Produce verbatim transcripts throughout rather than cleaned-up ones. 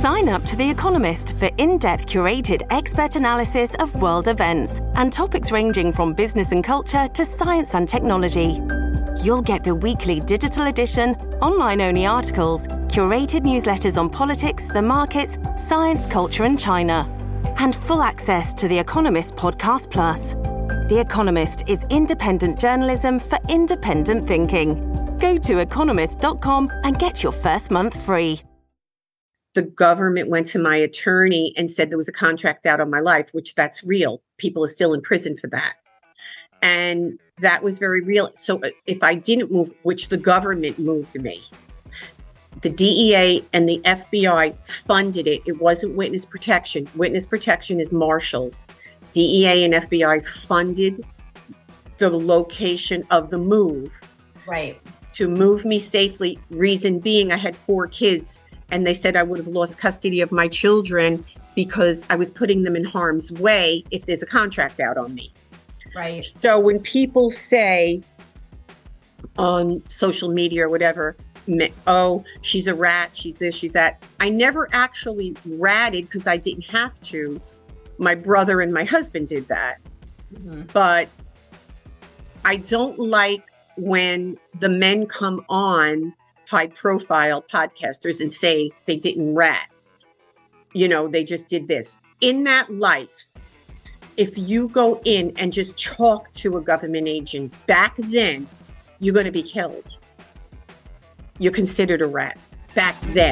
Sign up to The Economist for in-depth curated expert analysis of world events and topics ranging from business and culture to science and technology. You'll get the weekly digital edition, online-only articles, curated newsletters on politics, the markets, science, culture and China, and full access to The Economist Podcast Plus. The Economist is independent journalism for independent thinking. Go to economist dot com and get your first month free. The government went to my attorney and said there was a contract out on my life, which that's real. People are still in prison for that. And that was very real. So if I didn't move, which the government moved me, the D E A and the F B I funded it. It wasn't witness protection. Witness protection is marshals. D E A and F B I funded the location of the move. Right. To move me safely. Reason being, I had four kids. And they said I would have lost custody of my children because I was putting them in harm's way if there's a contract out on me. Right. So when people say on social media or whatever, oh, she's a rat, she's this, she's that. I never actually ratted because I didn't have to. My brother and my husband did that. Mm-hmm. But I don't like when the men come on high profile podcasters and say they didn't rat. You know, they just did this. In that life, if you go in and just talk to a government agent back then, you're going to be killed. You're considered a rat back then.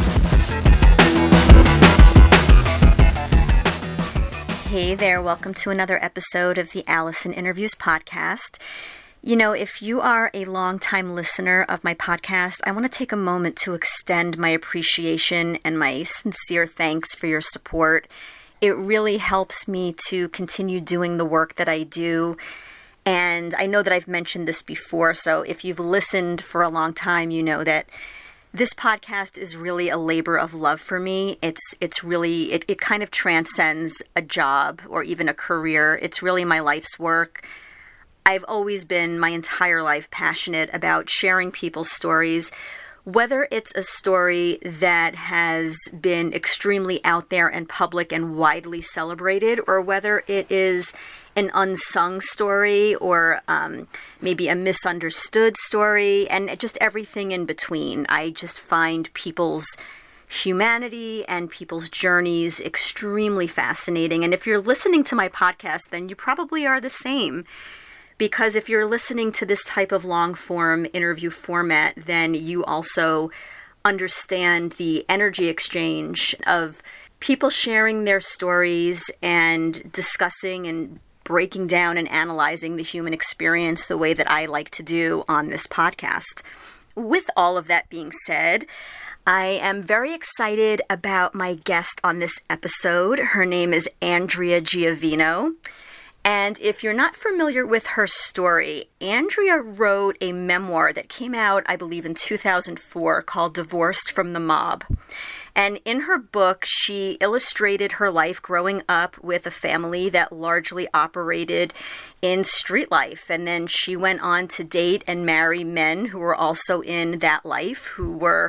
Hey there, welcome to another episode of the Allison Interviews podcast. You know, if you are a longtime listener of my podcast, I want to take a moment to extend my appreciation and my sincere thanks for your support. It really helps me to continue doing the work that I do. And I know that I've mentioned this before, so if you've listened for a long time, you know that this podcast is really a labor of love for me. It's it's really, it, it kind of transcends a job or even a career. It's really my life's work. I've always been my entire life passionate about sharing people's stories, whether it's a story that has been extremely out there and public and widely celebrated, or whether it is an unsung story or um, maybe a misunderstood story, and just everything in between. I just find people's humanity and people's journeys extremely fascinating. And if you're listening to my podcast, then you probably are the same. Because if you're listening to this type of long-form interview format, then you also understand the energy exchange of people sharing their stories and discussing and breaking down and analyzing the human experience the way that I like to do on this podcast. With all of that being said, I am very excited about my guest on this episode. Her name is Andrea Giavino. And if you're not familiar with her story, Andrea wrote a memoir that came out, I believe, in two thousand four called Divorced from the Mob. And in her book, she illustrated her life growing up with a family that largely operated in street life. And then she went on to date and marry men who were also in that life, who were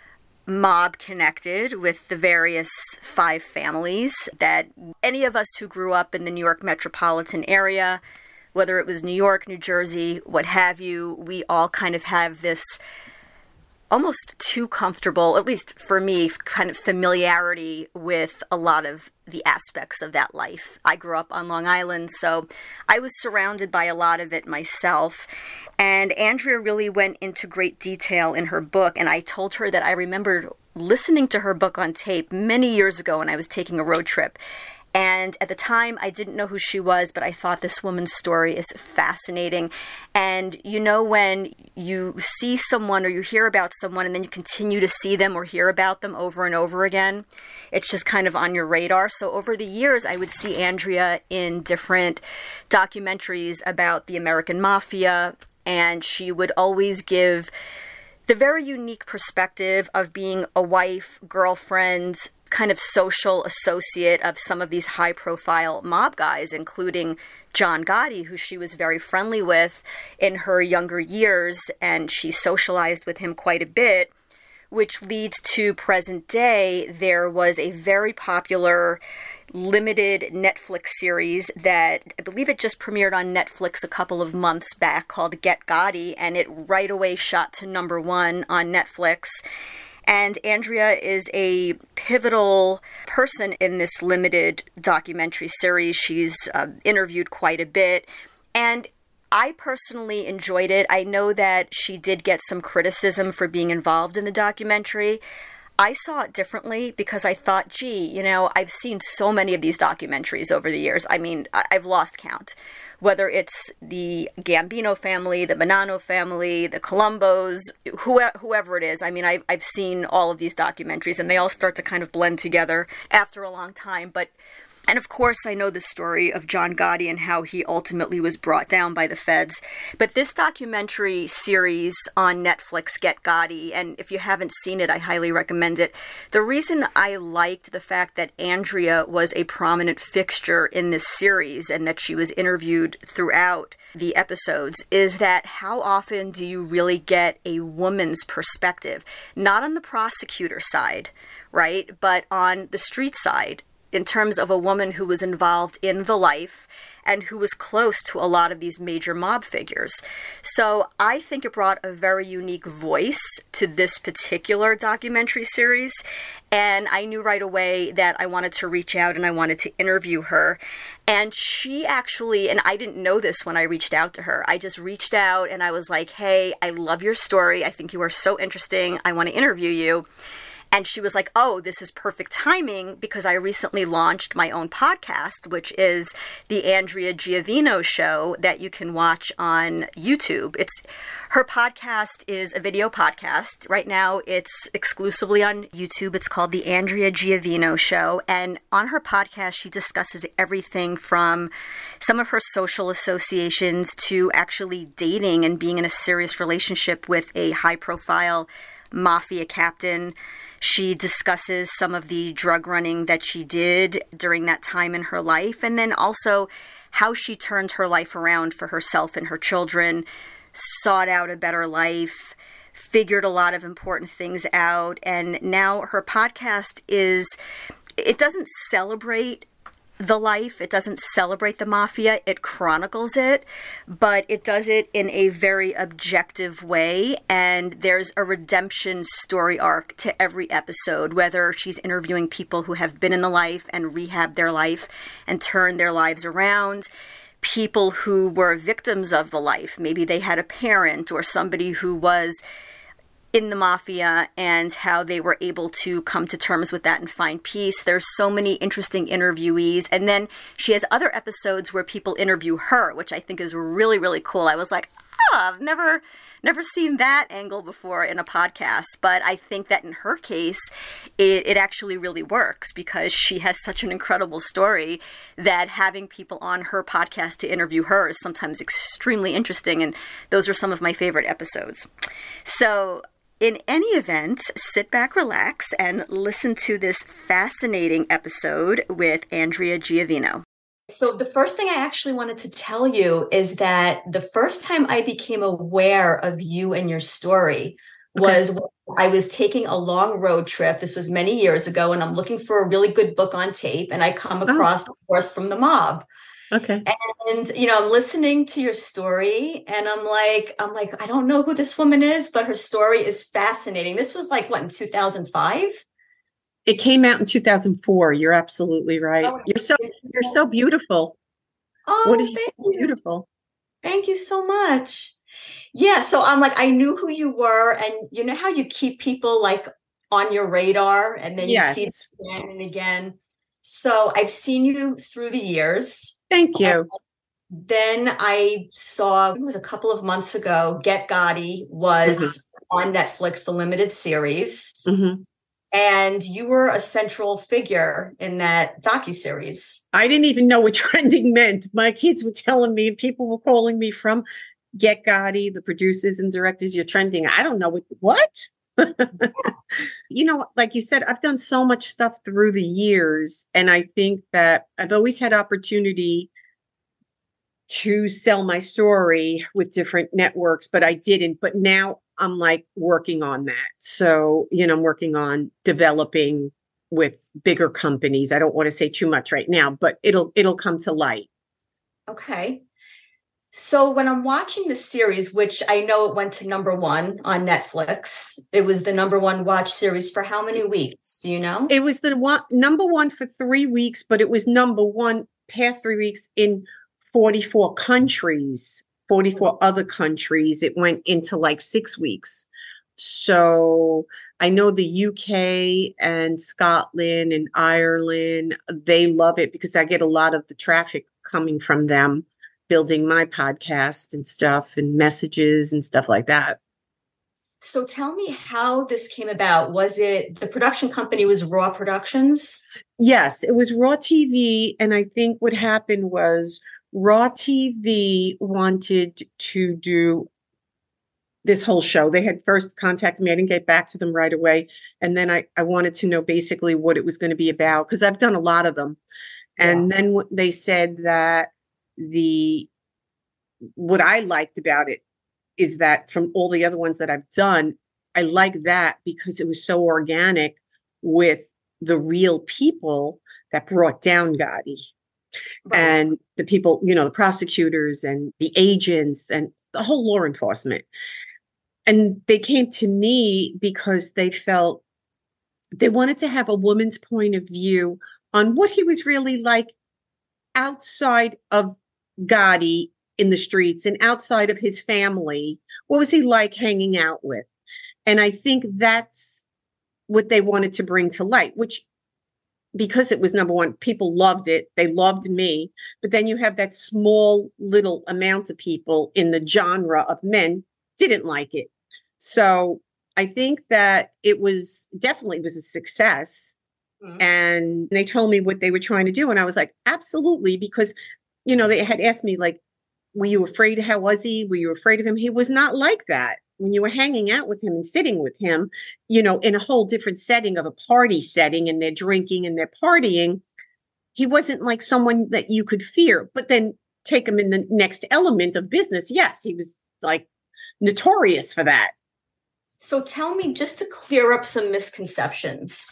mob connected with the various five families that any of us who grew up in the New York metropolitan area, whether it was New York, New Jersey, what have you, we all kind of have this almost too comfortable, at least for me, kind of familiarity with a lot of the aspects of that life. I grew up on Long Island, so I was surrounded by a lot of it myself. And Andrea really went into great detail in her book, and I told her that I remembered listening to her book on tape many years ago when I was taking a road trip. And at the time, I didn't know who she was, but I thought this woman's story is fascinating. And you know when you see someone or you hear about someone and then you continue to see them or hear about them over and over again, it's just kind of on your radar. So over the years, I would see Andrea in different documentaries about the American Mafia, and she would always give the very unique perspective of being a wife, girlfriend, kind of social associate of some of these high-profile mob guys, including John Gotti, who she was very friendly with in her younger years, and she socialized with him quite a bit. which leads to present day. There was a very popular limited Netflix series that I believe it just premiered on Netflix a couple of months back called Get Gotti, and it right away shot to number one on Netflix. And Andrea is a pivotal person in this limited documentary series. She's uh, interviewed quite a bit. And I personally enjoyed it. I know that she did get some criticism for being involved in the documentary. I saw it differently because I thought, gee, you know, I've seen so many of these documentaries over the years. I mean, I've lost count. Whether it's the Gambino family, the Bonanno family, the Colombos, whoever, whoever it is. I mean, I've, I've seen all of these documentaries, and they all start to kind of blend together after a long time. But And of course, I know the story of John Gotti and how he ultimately was brought down by the feds. But this documentary series on Netflix, Get Gotti, and if you haven't seen it, I highly recommend it. The reason I liked the fact that Andrea was a prominent fixture in this series and that she was interviewed throughout the episodes is that how often do you really get a woman's perspective? Not on the prosecutor side, right? But on the street side, in terms of a woman who was involved in the life and who was close to a lot of these major mob figures. So I think it brought a very unique voice to this particular documentary series. And I knew right away that I wanted to reach out and I wanted to interview her. And she actually, and I didn't know this when I reached out to her, I just reached out and I was like, hey, I love your story. I think you are so interesting. I want to interview you. And she was like, oh, this is perfect timing because I recently launched my own podcast, which is the Andrea Giavino Show that you can watch on YouTube. It's her podcast is a video podcast. Right now, it's exclusively on YouTube. It's called the Andrea Giavino Show. And on her podcast, she discusses everything from some of her social associations to actually dating and being in a serious relationship with a high-profile mafia captain. She discusses some of the drug running that she did during that time in her life, and then also how she turned her life around for herself and her children, sought out a better life, figured a lot of important things out, and now her podcast is, it doesn't celebrate the life, it doesn't celebrate the mafia, it chronicles it, but it does it in a very objective way, and there's a redemption story arc to every episode, whether she's interviewing people who have been in the life and rehabbed their life and turned their lives around, people who were victims of the life, maybe they had a parent or somebody who was in the mafia and how they were able to come to terms with that and find peace. There's so many interesting interviewees. And then she has other episodes where people interview her, which I think is really, really cool. I was like, oh, I've never, never seen that angle before in a podcast. But I think that in her case, it, it actually really works because she has such an incredible story that having people on her podcast to interview her is sometimes extremely interesting. And those are some of my favorite episodes. So in any event, sit back, relax, and listen to this fascinating episode with Andrea Giavino. So the first thing I actually wanted to tell you is that the first time I became aware of you and your story was okay. when I was taking a long road trip. This was many years ago, and I'm looking for a really good book on tape, and I come across, oh. of course, From the Mob. Okay. And, you know, I'm listening to your story and I'm like, I'm like, I don't know who this woman is, but her story is fascinating. This was like, what, in two thousand five? It came out in two thousand four. You're absolutely right. Oh, you're so, you're so beautiful. Oh, what is thank you. Beautiful. Thank you so much. Yeah. So I'm like, I knew who you were, and you know how you keep people like on your radar and then yes. you see them again and again. So I've seen you through the years. Thank you. And then I saw, it was a couple of months ago, Get Gotti was mm-hmm. on Netflix, the limited series. Mm-hmm. And you were a central figure in that docuseries. I didn't even know what trending meant. My kids were telling me, and people were calling me from Get Gotti, the producers and directors, you're trending. I don't know what, what? You know, like you said, I've done so much stuff through the years. And I think that I've always had opportunity to sell my story with different networks, but I didn't. But now I'm like working on that. So, you know, I'm working on developing with bigger companies. I don't want to say too much right now, but it'll it'll come to light. Okay. So when I'm watching the series, which I know it went to number one on Netflix, it was the number one watch series for how many weeks? Do you know? It was the one number one for three weeks, but it was number one past three weeks in forty-four countries, forty-four other countries. It went into like six weeks. So I know the U K and Scotland and Ireland, they love it because I get a lot of the traffic coming from them, building my podcast and stuff and messages and stuff like that. So tell me how this came about. Was it the production company was Raw Productions? Yes, it was Raw T V. And I think what happened was Raw T V wanted to do this whole show. They had first contacted me. I didn't get back to them right away. And then I, I wanted to know basically what it was going to be about because I've done a lot of them. And yeah. Then they said that the what I liked about it is that from all the other ones that I've done, I like that because it was so organic with the real people that brought down Gotti. Right. And the people, you know, the prosecutors and the agents and the whole law enforcement. And they came to me because they felt they wanted to have a woman's point of view on what he was really like outside of Gotti in the streets and outside of his family. What was he like hanging out with? And I think that's what they wanted to bring to light, which because it was number one, people loved it. They loved me. But then you have that small little amount of people in the genre of men didn't like it. So I think that it was definitely was a success. Mm-hmm. And they told me what they were trying to do. And I was like, absolutely. Because, you know, they had asked me like, were you afraid? How was he? Were you afraid of him? He was not like that. When you were hanging out with him and sitting with him, you know, in a whole different setting of a party setting and they're drinking and they're partying, he wasn't like someone that you could fear. But then take him in the next element of business. Yes, he was like notorious for that. So tell me, just to clear up some misconceptions.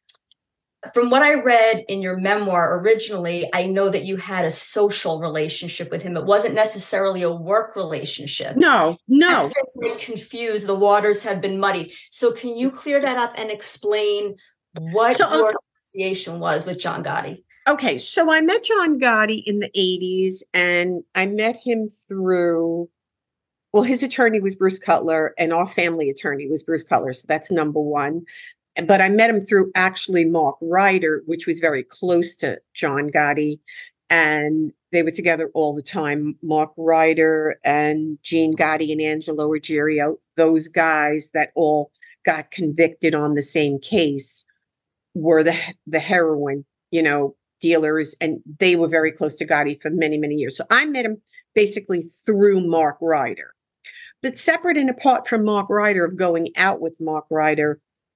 From what I read in your memoir originally, I know that you had a social relationship with him. It wasn't necessarily a work relationship. No, no. That's been confused. The waters have been muddy. So can you clear that up and explain what so, your uh, association was with John Gotti? Okay, so I met John Gotti in the eighties, and I met him through, well, his attorney was Bruce Cutler, and our family attorney was Bruce Cutler. So that's number one. But I met him through actually Mark Ryder, which was very close to John Gotti. And they were together all the time. Mark Ryder and Gene Gotti and Angelo Ruggiero, those guys that all got convicted on the same case were the, the heroin, you know, dealers. And they were very close to Gotti for many, many years. So I met him basically through Mark Ryder. But separate and apart from Mark Ryder, of going out with Mark Ryder,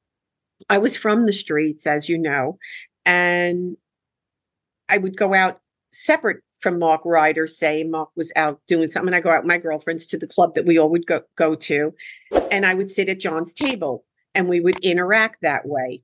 I was from the streets, as you know, and I would go out separate from Mark Ryder. Say Mark was out doing something, and I go out with my girlfriends to the club that we all would go, go to, and I would sit at John's table, and we would interact that way.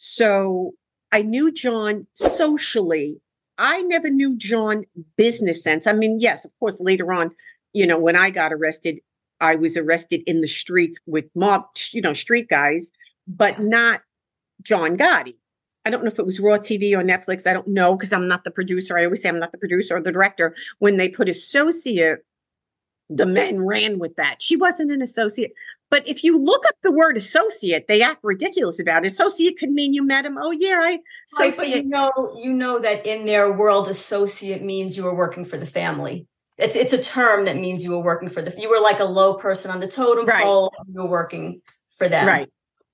So I knew John socially. I never knew John business sense. I mean, yes, of course, later on, you know, when I got arrested, I was arrested in the streets with mob, you know, street guys, but not John Gotti. I don't know if it was Raw T V or Netflix. I don't know because I'm not the producer. I always say I'm not the producer or the director. When they put associate, the men ran with that. She wasn't an associate. But if you look up the word associate, they act ridiculous about it. Associate could mean you met him. Oh, yeah, I associate. Right, but you know, you know that in their world, associate means you were working for the family. It's it's a term that means you were working for the, you were like a low person on the totem right. pole. You were working for them. Right.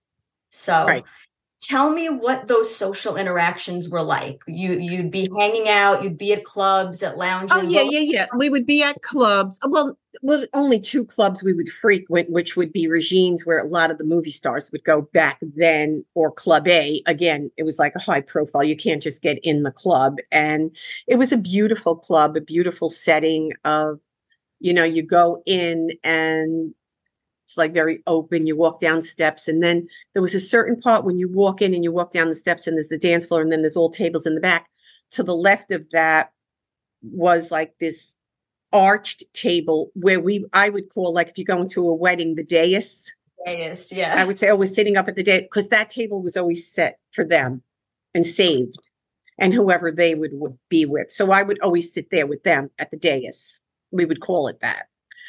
So right. Tell me what those social interactions were like. You, you'd be hanging out, you'd be at clubs, at lounges. Oh, yeah, yeah, yeah. We would be at clubs. Well, well, only two clubs we would frequent, which would be Regine's, where a lot of the movie stars would go back then, or Club A. Again, it was like a high profile. You can't just get in the club. And it was a beautiful club, a beautiful setting of, you know, you go in and It's like very open. You walk down steps, and then there was a certain part when you walk in and you walk down the steps, and there's the dance floor, and then there's all tables in the back. To the left of that was like this arched table where we, I would call, like if you're going to a wedding, the dais. Dais, yeah. I would say, oh, we're sitting up at the dais, because that table was always set for them and saved, and whoever they would, would be with. So I would always sit there with them at the dais. We would call it that.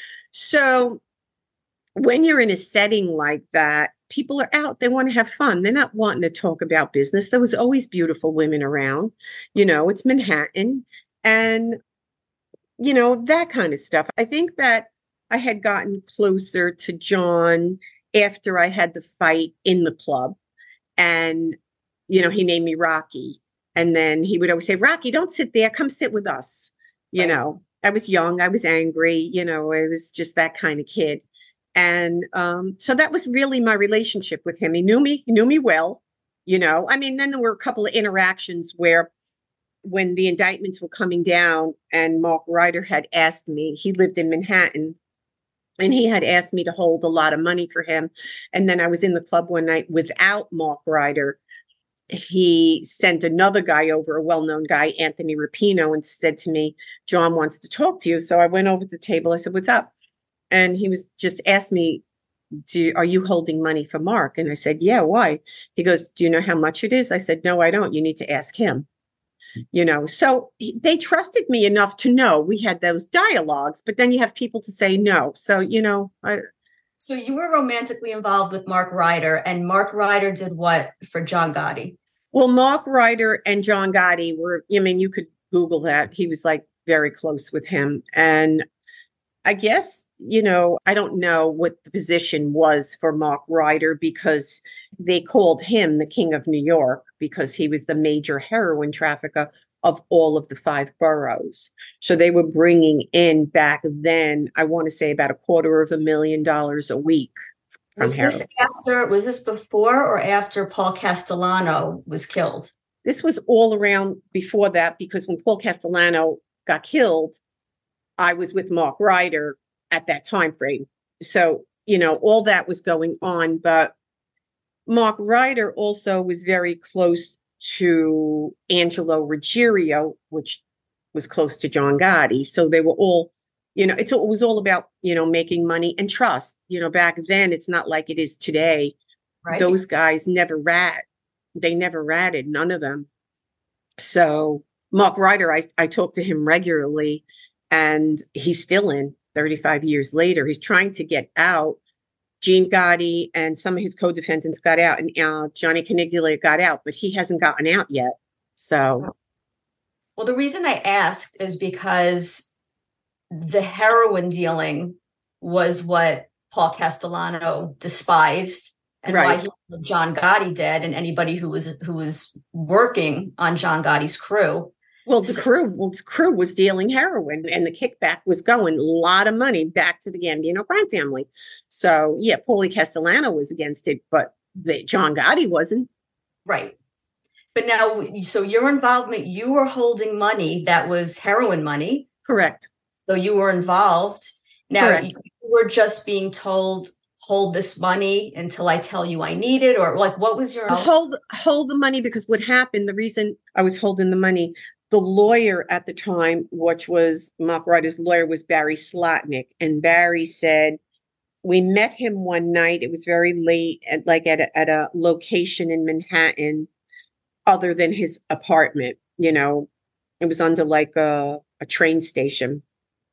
So when you're in a setting like that, people are out, they want to have fun. They're not wanting to talk about business. There was always beautiful women around. You know, it's Manhattan, and, you know, that kind of stuff. I think that I had gotten closer to John after I had the fight in the club, and, you know, he named me Rocky. And then he would always say, Rocky, don't sit there. Come sit with us. You right. know, I was young. I was angry. You know, I was just that kind of kid. And um, so that was really my relationship with him. He knew me, he knew me well, you know. I mean, then there were a couple of interactions where when the indictments were coming down and Mark Ryder had asked me, he lived in Manhattan, and he had asked me to hold a lot of money for him. And then I was in the club one night without Mark Ryder. He sent another guy over, a well-known guy, Anthony Rapino, and said to me, John wants to talk to you. So I went over to the table. I said, what's up? And he was just asked me, do, are you holding money for Mark? And I said, yeah, why? He goes, do you know how much it is? I said, no, I don't. You need to ask him. You know, so they trusted me enough to know. We had those dialogues, but then you have people to say no. So, you know. I, so you were romantically involved with Mark Ryder, and Mark Ryder did what for John Gotti? Well, Mark Ryder and John Gotti were, I mean, you could Google that. He was like very close with him. And I guess, you know, I don't know what the position was for Mark Ryder, because they called him the King of New York because he was the major heroin trafficker of all of the five boroughs. So they were bringing in back then, I want to say about a quarter of a million dollars a week. Was this after, was this before or after Paul Castellano was killed? This was all around before that, because when Paul Castellano got killed, I was with Mark Ryder at that time frame. So, you know, all that was going on. But Mark Ryder also was very close to Angelo Ruggiero, which was close to John Gotti. So they were all, you know, it's, it was all about, you know, making money and trust. You know, back then, it's not like it is today. Right. Those guys never rat. They never ratted, none of them. So Mark Ryder, I, I talk to him regularly, and he's still in thirty-five years later. He's trying to get out. Gene Gotti and some of his co-defendants got out, and uh, Johnny Caniglia got out, but he hasn't gotten out yet. So. Well, the reason I asked is because the heroin dealing was what Paul Castellano despised, and right. why he killed John Gotti dead, and anybody who was who was working on John Gotti's crew. Well, the so, crew, well, the crew was dealing heroin, and the kickback was going a lot of money back to the Gambino crime family. So, yeah, Paulie Castellano was against it, but the, John Gotti wasn't. Right. But now, so your involvement, you were holding money that was heroin money. Correct. So you were involved. Now, Correct. you were just being told, hold this money until I tell you I need it, or like, what was your... Hold, hold the money, because what happened, the reason I was holding the money, the lawyer at the time, which was Mark Ryder's lawyer, was Barry Slotnick. And Barry said, we met him one night. It was very late, at like at a, at a location in Manhattan, other than his apartment. You know, it was under like a, a train station.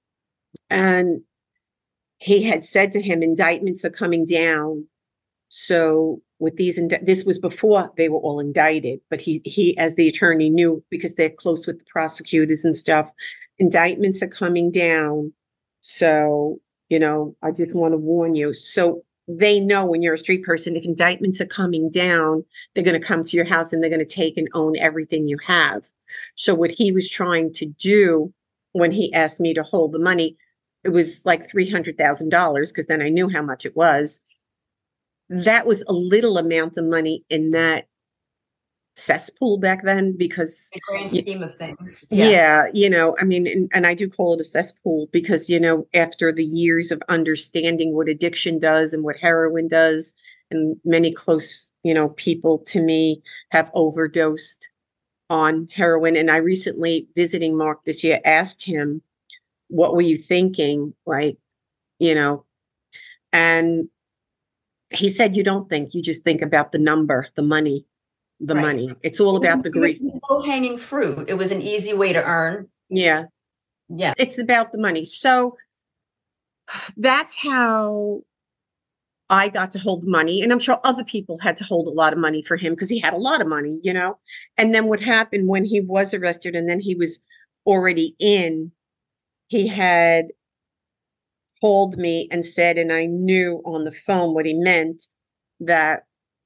And he had said to him, indictments are coming down. So with these, indi- this was before they were all indicted, but he, he, as the attorney, knew, because they're close with the prosecutors and stuff, indictments are coming down. So, you know, I just want to warn you. So they know, when you're a street person, if indictments are coming down, they're going to come to your house and they're going to take and own everything you have. So what he was trying to do when he asked me to hold the money, it was like three hundred thousand dollars, because then I knew how much it was. That was a little amount of money in that cesspool back then because The grand scheme of things. Yeah. yeah, you know, I mean, and, and I do call it a cesspool because, you know, after the years of understanding what addiction does and what heroin does, and many close, you know, people to me have overdosed on heroin. And I recently, visiting Mark this year, asked him, what were you thinking? Like, you know, and he said, you don't think, you just think about the number, the money, the right. money. It's all it about the greed. Low hanging fruit. It was an easy way to earn. Yeah. Yeah. It's about the money. So that's how I got to hold the money. And I'm sure other people had to hold a lot of money for him because he had a lot of money, you know. And then what happened when he was arrested and then he was already in, he had called me and said, and I knew on the phone what he meant, that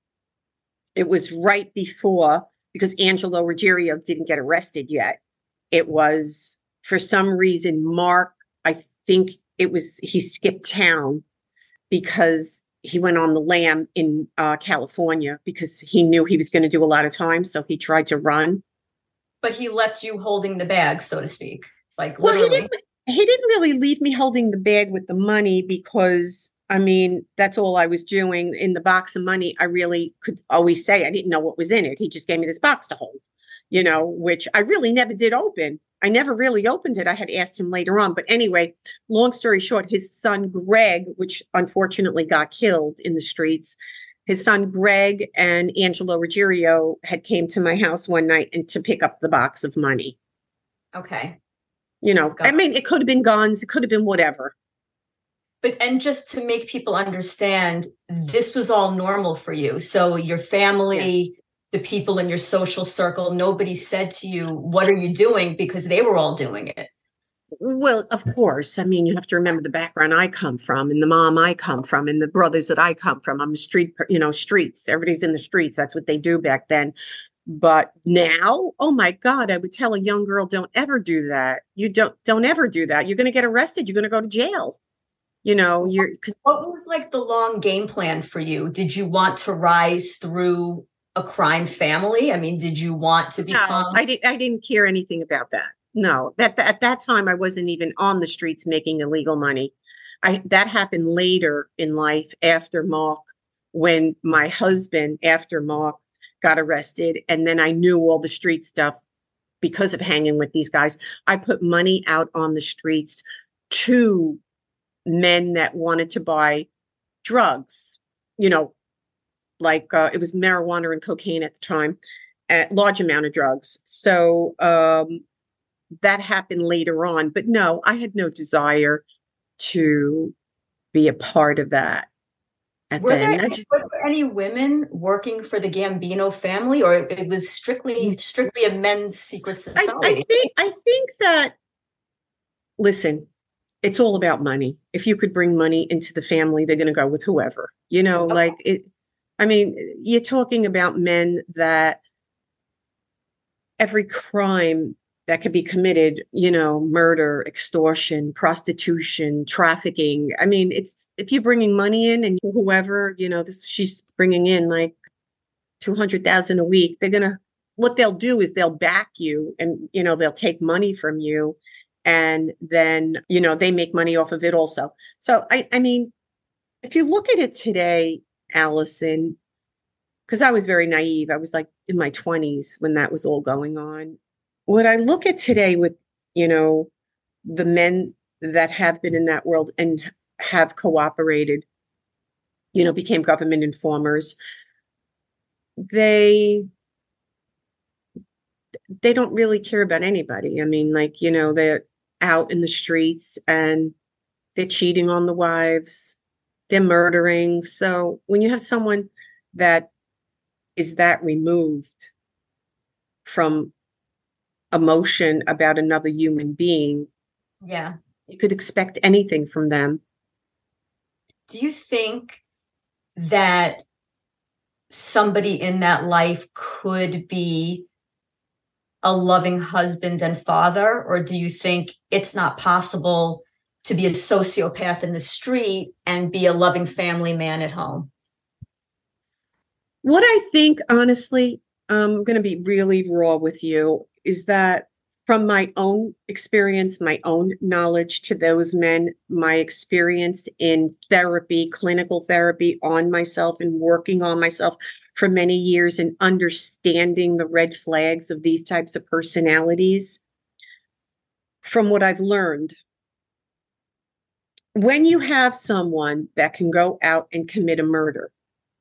it was right before, because Angelo Ruggiero didn't get arrested yet. It was, for some reason, Mark, I think it was, he skipped town because he went on the lam in uh, California because he knew he was going to do a lot of time. So he tried to run. But he left you holding the bag, so to speak. Like well, literally. He didn't, he didn't really leave me holding the bag with the money because, I mean, that's all I was doing. In the box of money, I really could always say I didn't know what was in it. He just gave me this box to hold, you know, which I really never did open. I never really opened it. I had asked him later on. But anyway, long story short, his son, Greg, which unfortunately got killed in the streets, his son, Greg, and Angelo Ruggiero had came to my house one night and to pick up the box of money. Okay. You know, Got I mean, it could have been guns. It could have been whatever. But, and just to make people understand, this was all normal for you. So your family, yeah. the people in your social circle, nobody said to you, what are you doing? Because they were all doing it. Well, of course. I mean, you have to remember the background I come from and the mom I come from and the brothers that I come from. I'm a street, you know, streets. Everybody's in the streets. That's what they do back then. But now, oh my God, I would tell a young girl, don't ever do that. You don't, don't ever do that. You're going to get arrested. You're going to go to jail. You know, you're. What was like the long game plan for you? Did you want to rise through a crime family? I mean, did you want to become? No, I didn't. I didn't care anything about that. No, that, that at that time I wasn't even on the streets making illegal money. I that happened later in life after Mark, when my husband after Mark got arrested, and then I knew all the street stuff because of hanging with these guys. I put money out on the streets to men that wanted to buy drugs, you know, like uh, it was marijuana and cocaine at the time, a large amount of drugs. So um, that happened later on. But no, I had no desire to be a part of that. At were, then. there, just, were there any women working for the Gambino family, or it was strictly strictly a men's secret society? I, I think I think that, listen, it's all about money. If you could bring money into the family, they're going to go with whoever, you know, okay. like it. I mean, you're talking about men that every crime that could be committed, you know, murder, extortion, prostitution, trafficking. I mean, it's if you're bringing money in and whoever, you know, this she's bringing in like two hundred thousand a week. They're going to, what they'll do is they'll back you and, you know, they'll take money from you. And then, you know, they make money off of it also. So, I, I mean, if you look at it today, Allison, because I was very naive. I was like in my twenties when that was all going on. What I look at today with, you know, the men that have been in that world and have cooperated, you know, became government informers, they they don't really care about anybody. I mean, like, you know, they're out in the streets and they're cheating on the wives, they're murdering. So when you have someone that is that removed from emotion about another human being, yeah, you could expect anything from them. Do you think that somebody in that life could be a loving husband and father, or do you think it's not possible to be a sociopath in the street and be a loving family man at home? What I think, honestly, I'm going to be really raw with you, is that from my own experience, my own knowledge to those men, my experience in therapy, clinical therapy on myself and working on myself for many years and understanding the red flags of these types of personalities, from what I've learned, when you have someone that can go out and commit a murder,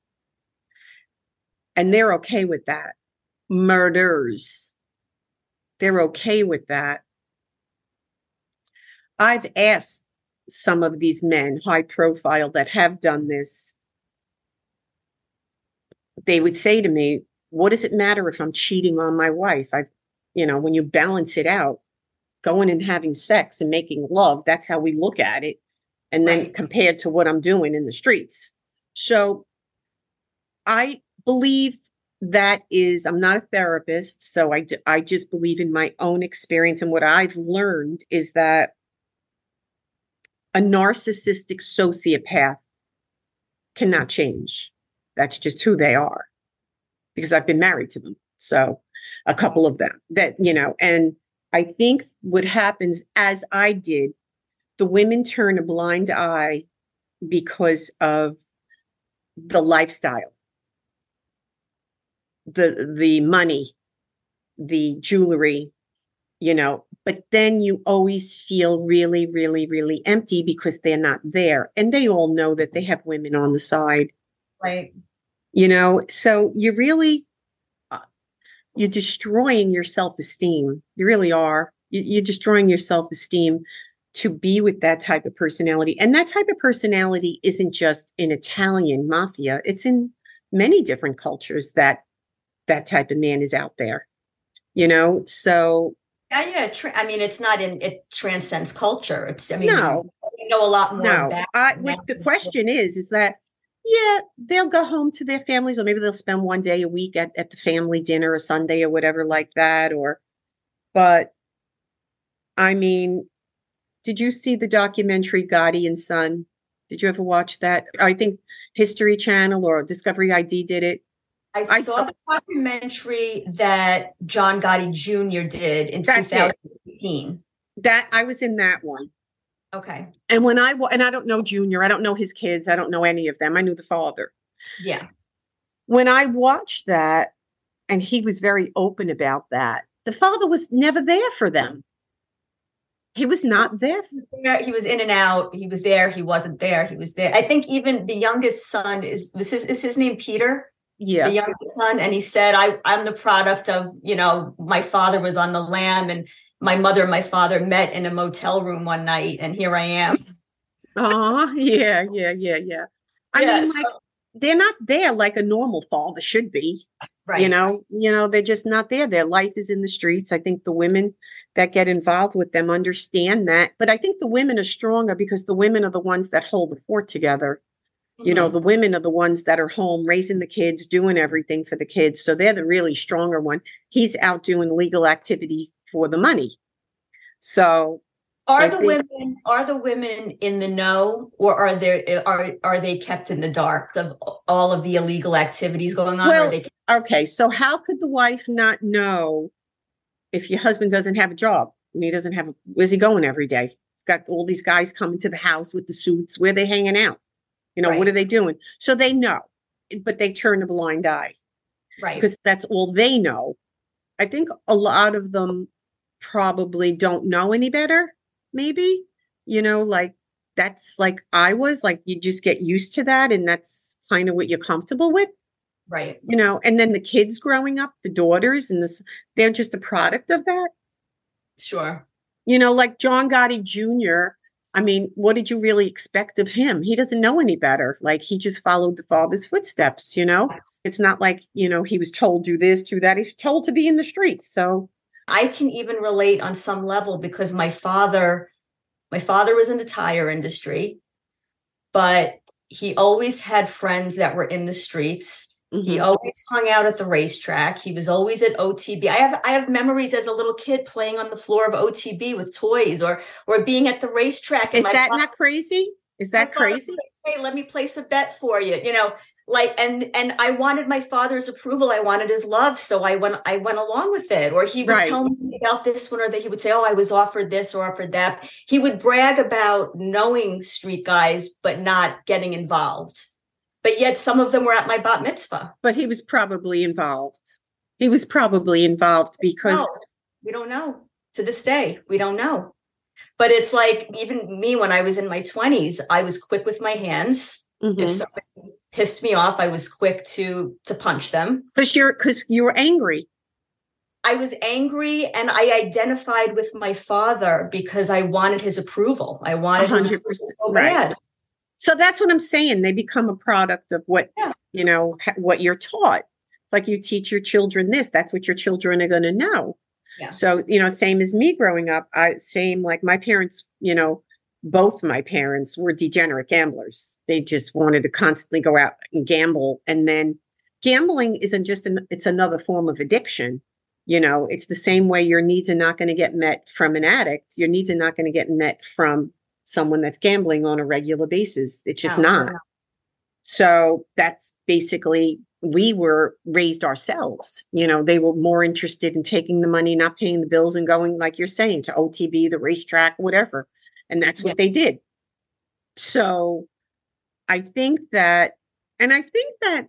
and they're okay with that, murders, they're okay with that. I've asked some of these men, high profile, that have done this. They would say to me, what does it matter if I'm cheating on my wife? I've, you know, when you balance it out, going and having sex and making love, that's how we look at it. And then Right. compared to what I'm doing in the streets. So I believe that is, I'm not a therapist, so I, I just believe in my own experience. And what I've learned is that a narcissistic sociopath cannot change. That's just who they are, because I've been married to them. So a couple of them that, you know, and I think what happens, as I did, the women turn a blind eye because of the lifestyle, the the money, the jewelry, you know, but then you always feel really, really, really empty because they're not there. And they all know that they have women on the side. Right. You know, so you really, uh, you're destroying your self-esteem. You really are. You, you're destroying your self-esteem to be with that type of personality. And that type of personality isn't just in Italian mafia. It's in many different cultures that that type of man is out there, you know? So Yeah, yeah. Tra- I mean, it's not in, it transcends culture. It's, I mean, no, we know a lot more no. about I, it what now the than question is, is that, yeah, they'll go home to their families, or maybe they'll spend one day a week at, at the family dinner or Sunday or whatever like that. Or, but I mean, did you see the documentary Gotti and Son? Did you ever watch that? I think History Channel or Discovery I D did it. I I saw thought- the documentary that John Gotti Junior did in That's it. twenty eighteen. That I was in that one. Okay. And when I, wa- and I don't know Junior, I don't know his kids, I don't know any of them. I knew the father. Yeah. When I watched that, and he was very open about that, the father was never there for them. He was not there. For Yeah, he was in and out. He was there. He wasn't there. He was there. I think even the youngest son is, was his, is his name Peter? Yeah. The youngest son. And he said, I, I'm the product of, you know, my father was on the lam and my mother and my father met in a motel room one night. And here I am. Oh, yeah, yeah, yeah, yeah. I Yeah, mean, so- like, they're not there like a normal father should be. Right. You know, you know, they're just not there. Their life is in the streets. I think the women that get involved with them understand that. But I think the women are stronger because the women are the ones that hold the fort together. You know, Mhm. the women are the ones that are home raising the kids, doing everything for the kids. So they're the really stronger one. He's out doing legal activity for the money. So Are I the think- women are the women in the know, or are there are are they kept in the dark of all of the illegal activities going on? Or Well, are they, okay, so how could the wife not know if your husband doesn't have a job and he doesn't have a, where's he going every day? He's got all these guys coming to the house with the suits. Where are they hanging out? You know, Right. what are they doing? So they know, but they turn a blind eye right? because that's all they know. I think a lot of them probably don't know any better, maybe, you know, like that's like I was, like you just get used to that and that's kind of what you're comfortable with. Right. You know, and then the kids growing up, the daughters, and this, they're just a product of that. Sure. You know, like John Gotti Junior I mean, what did you really expect of him? He doesn't know any better. Like he just followed the father's footsteps, you know? It's not like, you know, he was told do this, do that. He's told to be in the streets. So I can even relate on some level because my father, my father was in the tire industry, but he always had friends that were in the streets. He mhm. always hung out at the racetrack. He was always at O T B. I have I have memories as a little kid playing on the floor of O T B with toys, or or being at the racetrack. And Is my that father- not crazy? Is that my father would crazy? say, hey, let me place a bet for you. You know, like, and and I wanted my father's approval. I wanted his love, so I went I went along with it. Or he would Right. tell me about this one, or that he would say, "Oh, I was offered this or offered that." He would brag about knowing street guys, but not getting involved. But yet, some of them were at my bat mitzvah. But he was probably involved. He was probably involved because No, we don't know. To this day, we don't know. But it's like, even me, when I was in my twenties, I was quick with my hands. Mhm. If somebody pissed me off, I was quick to to punch them. because you're because you were angry. I was angry, and I identified with my father because I wanted his approval. I wanted his one hundred approval percent, so right. bad. So that's what I'm saying. They become a product of what, Yeah. you know, ha- what you're taught. It's like you teach your children this, that's what your children are going to know. Yeah. So, you know, same as me growing up, I same like my parents, you know, both my parents were degenerate gamblers. They just wanted to constantly go out and gamble. And then gambling isn't just an, it's another form of addiction. You know, it's the same way your needs are not going to get met from an addict. Your needs are not going to get met from someone that's gambling on a regular basis. It's just No, no, not. no. So that's basically, we were raised ourselves. You know, they were more interested in taking the money, not paying the bills, and going, like you're saying, to O T B, the racetrack, whatever. And that's what Yeah. they did. So I think that, and I think that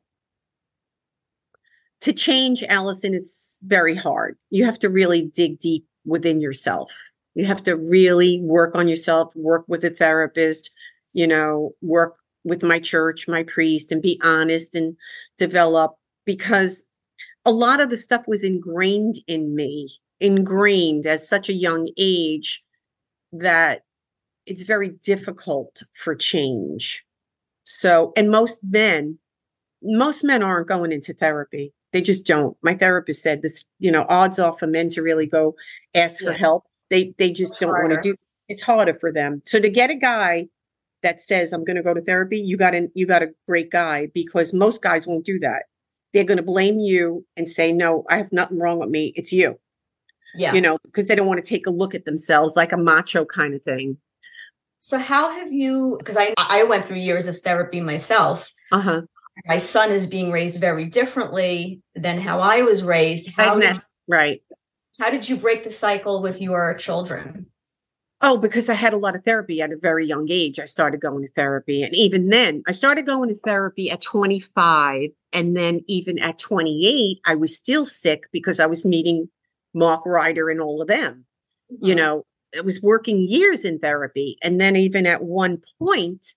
to change, Allison, it's very hard. You have to really dig deep within yourself. You have to really work on yourself, work with a therapist, you know, work with my church, my priest, and be honest and develop, because a lot of the stuff was ingrained in me, ingrained at such a young age that it's very difficult for change. So, and most men, most men aren't going into therapy. They just don't. My therapist said this, you know, odds are for men to really go ask for Yeah. help. They they just It's don't want to harder. do. It's harder for them. So to get a guy that says, I'm going to go to therapy, you got a, you got a great guy, because most guys won't do that. They're going to blame you and say, no, I have nothing wrong with me. It's you, Yeah. you know, because they don't want to take a look at themselves, like a macho kind of thing. So how have you, because I I went through years of therapy myself. Uh-huh. My son is being raised very differently than how I was raised. How And did, that's right. how did you break the cycle with your children? Oh, because I had a lot of therapy at a very young age. I started going to therapy. And even then, I started going to therapy at twenty-five. And then even at twenty-eight, I was still sick because I was meeting Mark Ryder and all of them. You Mhm. know, I was working years in therapy. And then even at one point,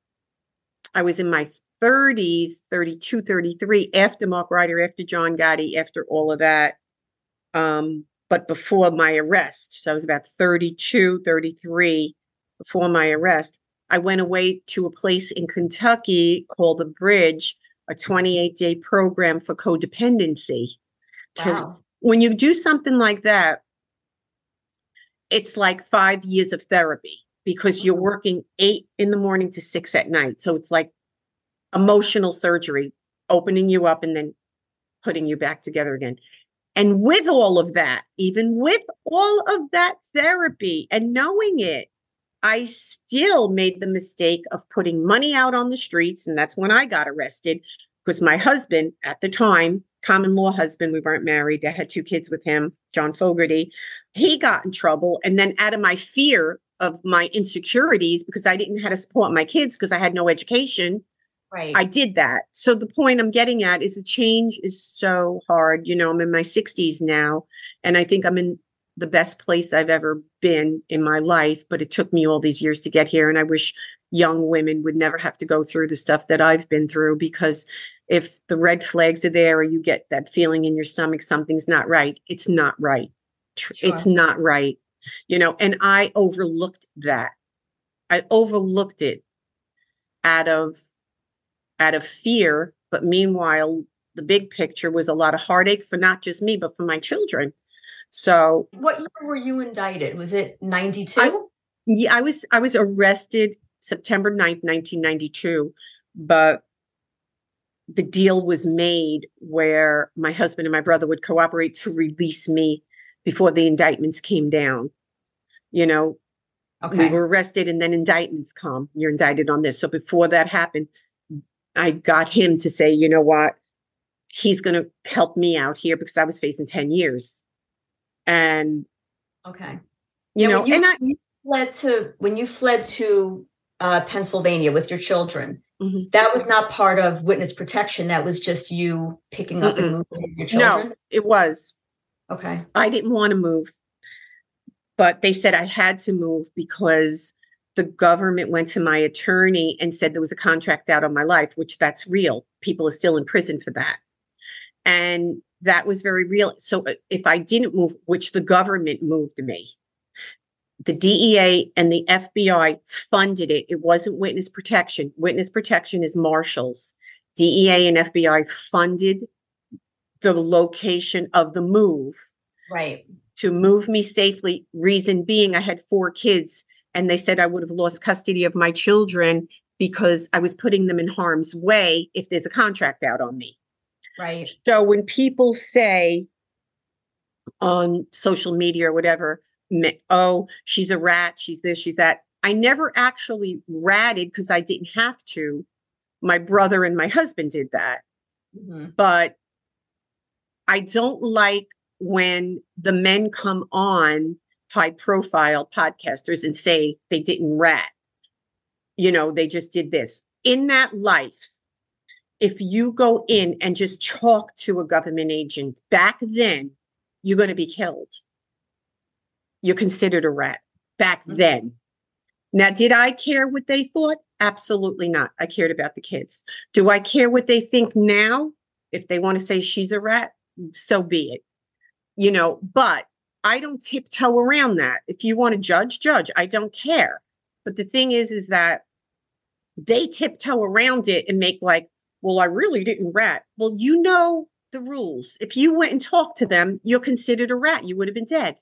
I was in my thirties, thirty-two, thirty-three, after Mark Ryder, after John Gotti, after all of that. Um, but before my arrest, so I was about thirty-two, thirty-three before my arrest. I went away to a place in Kentucky called The Bridge, a twenty-eight day program for codependency. To- Wow. when you do something like that, it's like five years of therapy, because you're Mhm. working eight in the morning to six at night. So it's like emotional surgery, opening you up and then putting you back together again. And with all of that, even with all of that therapy and knowing it, I still made the mistake of putting money out on the streets. And that's when I got arrested, because my husband at the time, common law husband, we weren't married, I had two kids with him, John Fogarty, he got in trouble. And then out of my fear of my insecurities, because I didn't know how to support my kids because I had no education, Right. I did that. So the point I'm getting at is the change is so hard. You know, I'm in my sixties now, and I think I'm in the best place I've ever been in my life, but it took me all these years to get here. And I wish young women would never have to go through the stuff that I've been through, because if the red flags are there, or you get that feeling in your stomach, something's not right, it's not right. Tr- Sure. It's not right. You know, and I overlooked that. I overlooked it out of out of fear. But meanwhile, the big picture was a lot of heartache for not just me, but for my children. So What year were you indicted? Was it ninety-two? yeah, I was I was arrested September ninth, nineteen ninety-two, but the deal was made where my husband and my brother would cooperate to release me before the indictments came down. You know, Okay. we were arrested and then indictments come. You're indicted on this. So before that happened, I got him to say, you know what, he's going to help me out here because I was facing ten years. And, okay. you now, know, when you, and I when you fled to, when you fled to uh, Pennsylvania with your children, mm-hmm. that was not part of witness protection. That was just you picking up Mm-mm. and moving your children? No, it was. Okay. I didn't want to move, but they said I had to move because the government went to my attorney and said there was a contract out on my life, which that's real. People are still in prison for that. And that was very real. So if I didn't move, which the government moved me, the D E A and the F B I funded it. It wasn't witness protection. Witness protection is marshals. D E A and F B I funded the location of the move. Right. To move me safely. Reason being, I had four kids and they said I would have lost custody of my children because I was putting them in harm's way if there's a contract out on me. Right. So when people say on social media or whatever, oh, she's a rat, she's this, she's that, I never actually ratted because I didn't have to. My brother and my husband did that. Mm-hmm. But I don't like when the men come on high profile podcasters and say they didn't rat. You know, they just did this. In that life, if you go in and just talk to a government agent, back then, you're going to be killed. You're considered a rat back mm-hmm. then. Now, did I care what they thought? Absolutely not. I cared about the kids. Do I care what they think now? If they want to say she's a rat, so be it. You know, but I don't tiptoe around that. If you want to judge, judge. I don't care. But the thing is, is that they tiptoe around it and make like, well, I really didn't rat. Well, you know the rules. If you went and talked to them, you're considered a rat. You would have been dead.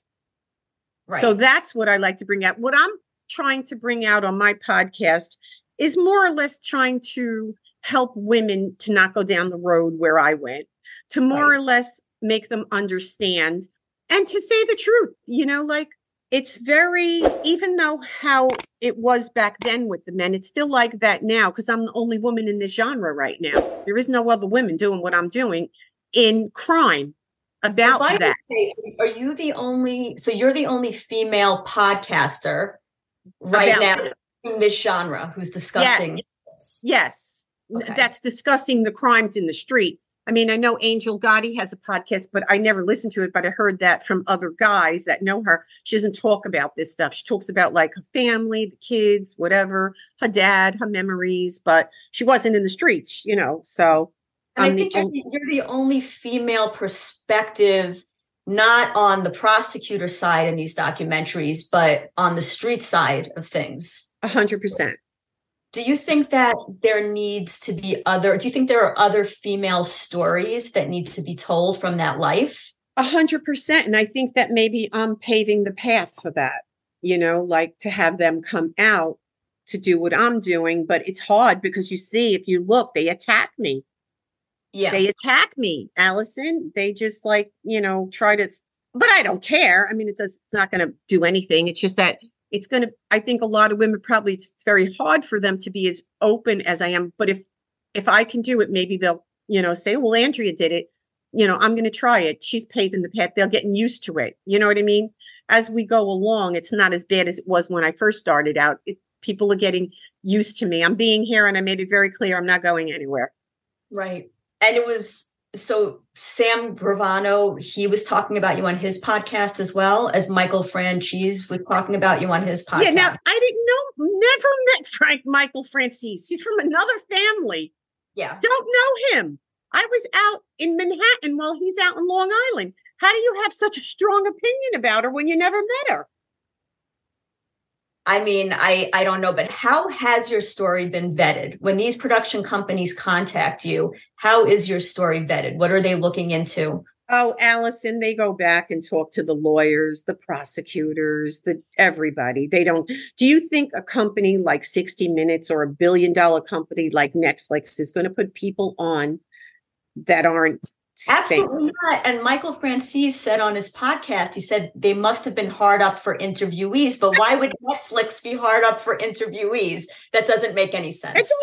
Right. So that's what I like to bring out. What I'm trying to bring out on my podcast is more or less trying to help women to not go down the road where I went, to more right. or less make them understand and to say the truth. You know, like it's very, even though how it was back then with the men, it's still like that now because I'm the only woman in this genre right now. There is no other women doing what I'm doing in crime about well, that. Way, are you the only, so you're the only female podcaster right about now it. In this genre who's discussing yes. this? Yes. Okay. That's discussing the crimes in the street. I mean, I know Angel Gotti has a podcast, but I never listened to it, but I heard that from other guys that know her. She doesn't talk about this stuff. She talks about like her family, the kids, whatever, her dad, her memories, but she wasn't in the streets, you know, so. And I think the, you're, you're the only female perspective, not on the prosecutor side in these documentaries, but on the street side of things. A hundred percent. Do you think that there needs to be other, do you think there are other female stories that need to be told from that life? A hundred percent. And I think that maybe I'm paving the path for that, you know, like to have them come out to do what I'm doing. But it's hard because you see, if you look, they attack me. Yeah. They attack me, Allison. They just like, you know, try to, but I don't care. I mean, it does, it's not going to do anything. It's just that it's going to, I think a lot of women probably, it's, it's very hard for them to be as open as I am. But if, if I can do it, maybe they'll, you know, say, well, Andrea did it. You know, I'm going to try it. She's paving the path. They'll get used to it. You know what I mean? As we go along, it's not as bad as it was when I first started out. It, people are getting used to me. I'm being here and I made it very clear I'm not going anywhere. Right. And it was, so Sam Gravano, he was talking about you on his podcast as well as Michael Franchise was talking about you on his podcast. Yeah, now I didn't know, never met Frank Michael Franchise. He's from another family. Yeah. Don't know him. I was out in Manhattan while he's out in Long Island. How do you have such a strong opinion about her when you never met her? I mean, I, I don't know, but how has your story been vetted? When these production companies contact you, how is your story vetted? What are they looking into? Oh, Allison, they go back and talk to the lawyers, the prosecutors, the everybody. They don't. Do you think a company like sixty minutes or a billion dollar company like Netflix is going to put people on that aren't? Absolutely not. And Michael Franchise said on his podcast, he said they must have been hard up for interviewees, but why would Netflix be hard up for interviewees? That doesn't make any sense. It doesn't make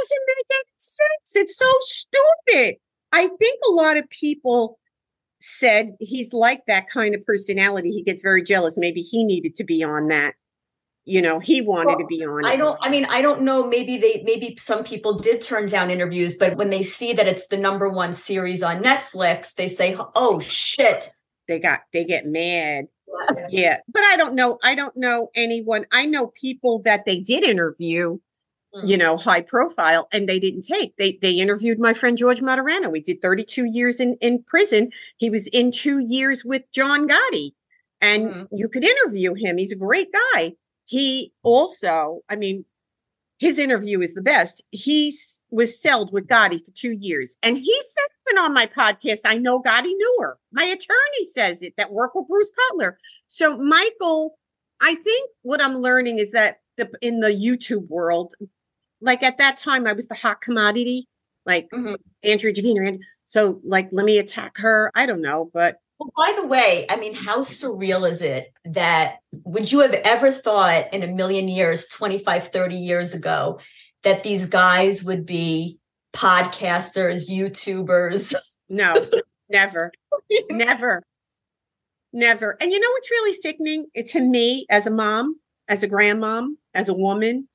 any sense. It's so stupid. I think a lot of people said he's like that kind of personality. He gets very jealous. Maybe he needed to be on that. You know, he wanted well, to be on I it. don't, I mean, I don't know. Maybe they, maybe some people did turn down interviews, but when they see that it's the number one series on Netflix, they say, oh shit. They got, they get mad. Yeah. But I don't know. I don't know anyone. I know people that they did interview, mm-hmm. you know, high profile, and they didn't take. They they interviewed my friend George Maturana. We did thirty-two years in, in prison. He was in two years with John Gotti, and mm-hmm. you could interview him. He's a great guy. He also, I mean, his interview is the best. He was celled with Gotti for two years. And he said even on my podcast, I know Gotti knew her. My attorney says it, that worked with Bruce Cutler. So Michael, I think what I'm learning is that the, in the YouTube world, like at that time, I was the hot commodity, like mm-hmm. Andrea Javina. So like, let me attack her. I don't know, but. Well, by the way, I mean, how surreal is it that would you have ever thought in a million years, twenty-five, thirty years ago, that these guys would be podcasters, YouTubers? No, never, never, never. And you know what's really sickening? It, to me, as a mom, as a grandmom, as a woman,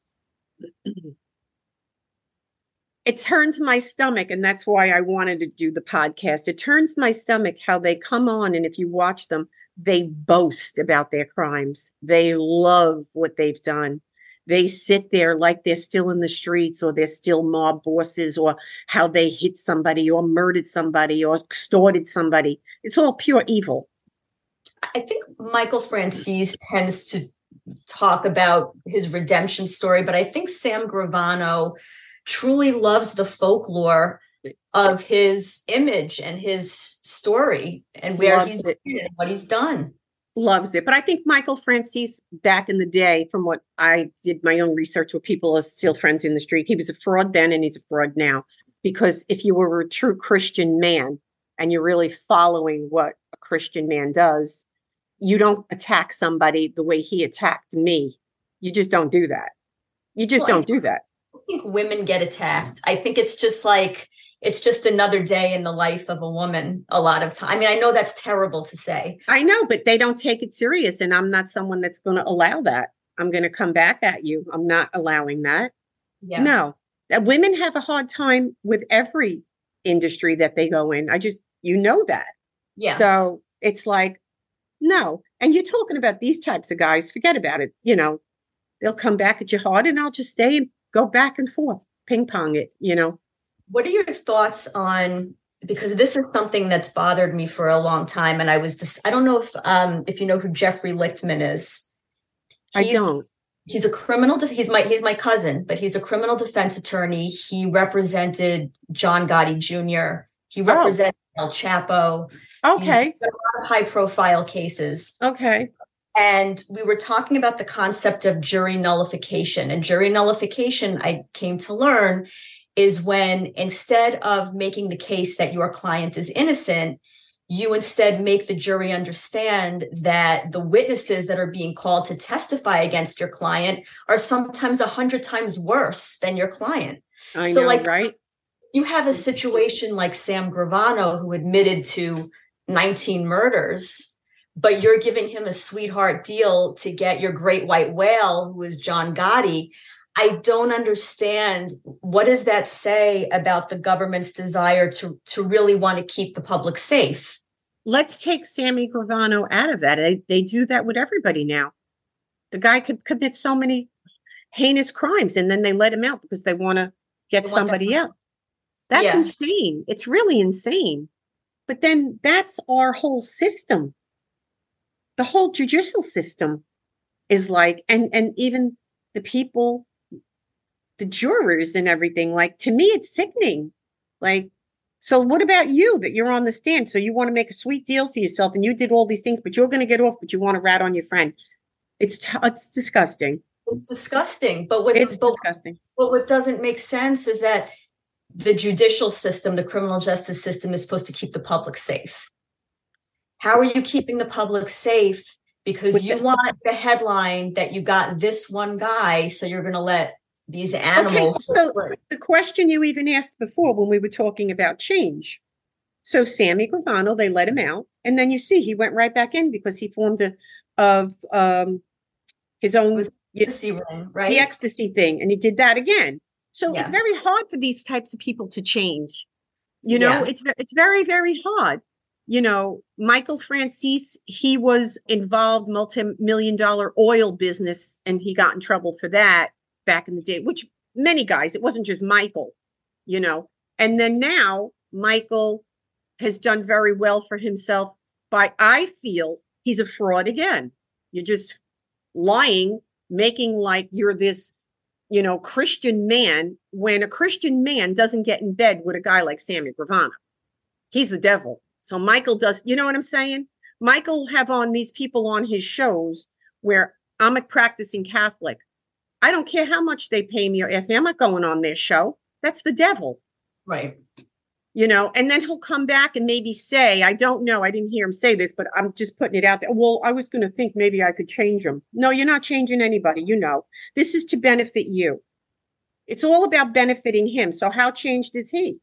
it turns my stomach, and that's why I wanted to do the podcast. It turns my stomach how they come on, and if you watch them, they boast about their crimes. They love what they've done. They sit there like they're still in the streets, or they're still mob bosses, or how they hit somebody or murdered somebody or extorted somebody. It's all pure evil. I think Michael Franzese tends to talk about his redemption story, but I think Sam Gravano truly loves the folklore of his image and his story and where loves he's been and what he's done. Loves it. But I think Michael Franzese back in the day, from what I did my own research with people as still friends in the street, he was a fraud then and he's a fraud now. Because if you were a true Christian man and you're really following what a Christian man does, you don't attack somebody the way he attacked me. You just don't do that. You just well, don't do that. I think women get attacked. I think it's just like, it's just another day in the life of a woman a lot of time. I mean, I know that's terrible to say. I know, but they don't take it serious. And I'm not someone that's going to allow that. I'm going to come back at you. I'm not allowing that. Yeah. No, that women have a hard time with every industry that they go in. I just, you know that. Yeah. So it's like, no. And you're talking about these types of guys, forget about it. You know, they'll come back at you hard and I'll just stay and go back and forth, ping pong it, you know. What are your thoughts on, because this is something that's bothered me for a long time. And I was just, I don't know if, um, if you know who Jeffrey Lichtman is. He's, I don't. He's a criminal. De- he's my, he's my cousin, but he's a criminal defense attorney. He represented John Gotti Junior He represented oh. El Chapo. Okay. He's got a lot of high profile cases. Okay. And we were talking about the concept of jury nullification. And jury nullification, I came to learn, is when instead of making the case that your client is innocent, you instead make the jury understand that the witnesses that are being called to testify against your client are sometimes a hundred times worse than your client. I so know, like, right? You have a situation like Sam Gravano, who admitted to nineteen murders, but you're giving him a sweetheart deal to get your great white whale, who is John Gotti. I don't understand. What does that say about the government's desire to, to really want to keep the public safe? Let's take Sammy Gravano out of that. They, they do that with everybody now. The guy could commit so many heinous crimes and then they let him out because they want to get somebody out. That's yeah. insane. It's really insane. But then that's our whole system. The whole judicial system is like, and, and even the people, the jurors and everything, like, to me, it's sickening. Like, so what about you that you're on the stand? So you want to make a sweet deal for yourself and you did all these things, but you're going to get off, but you want to rat on your friend. It's, t- it's disgusting. It's disgusting. But what, it's but, disgusting. But what doesn't make sense is that the judicial system, the criminal justice system, is supposed to keep the public safe. How are you keeping the public safe? Because With you the- want the headline that you got this one guy, so you're going to let these animals. Okay, so the question you even asked before when we were talking about change. So Sammy Gravano, they let him out, and then you see he went right back in because he formed a of um his own was ecstasy ring, right? The ecstasy thing, and he did that again. So yeah. it's very hard for these types of people to change. You know, yeah. it's it's very, very hard. You know, Michael Franzese, he was involved multi-million dollar oil business, and he got in trouble for that back in the day, which many guys, it wasn't just Michael, you know. And then now Michael has done very well for himself, but I feel he's a fraud again. You're just lying, making like you're this, you know, Christian man, when a Christian man doesn't get in bed with a guy like Sammy Gravano. He's the devil. So Michael does, you know what I'm saying? Michael have on these people on his shows where I'm a practicing Catholic. I don't care how much they pay me or ask me. I'm not going on their show. That's the devil. Right. You know, and then he'll come back and maybe say, I don't know, I didn't hear him say this, but I'm just putting it out there. Well, I was going to think maybe I could change him. No, you're not changing anybody. You know, this is to benefit you. It's all about benefiting him. So how changed is he?